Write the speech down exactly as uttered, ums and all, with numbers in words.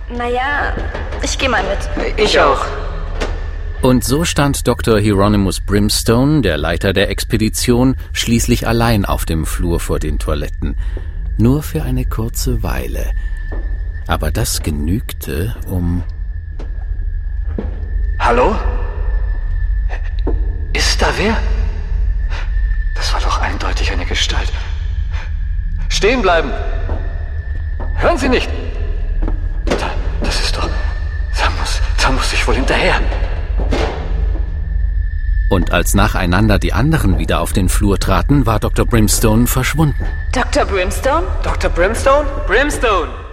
Naja, ich gehe mal mit. Ich auch. Und so stand Doktor Hieronymus Brimstone, der Leiter der Expedition, schließlich allein auf dem Flur vor den Toiletten. Nur für eine kurze Weile. Aber das genügte, um... Hallo? Ist da wer? Das war doch eindeutig eine Gestalt. Stehen bleiben! Hören Sie nicht! Da, das ist doch... Da muss, da muss ich wohl hinterher. Und als nacheinander die anderen wieder auf den Flur traten, war Doktor Brimstone verschwunden. Doktor Brimstone? Doktor Brimstone? Brimstone!